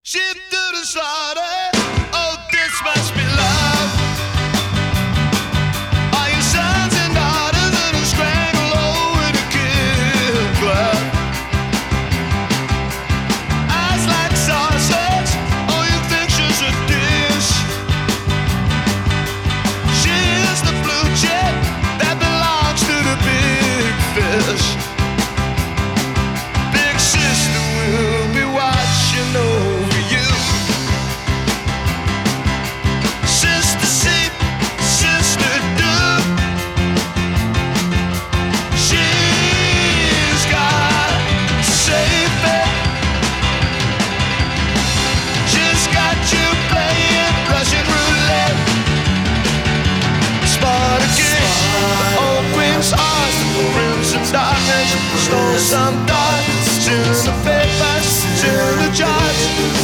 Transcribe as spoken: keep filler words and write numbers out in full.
Ship to the slaughter. Oh, this must be love. Are your sons and daughters gonna strangle over the kill club? Eyes like saucers. Oh, you think she's a dish? She's the blue chip that belongs to the big fish. Big sister will be watching over you. Sister seep, sister do. She's got to save it. She's got you playing Russian roulette. Spartacus, the old queen's heart, the prince of darkness stole some thoughts to the papers, to the charts.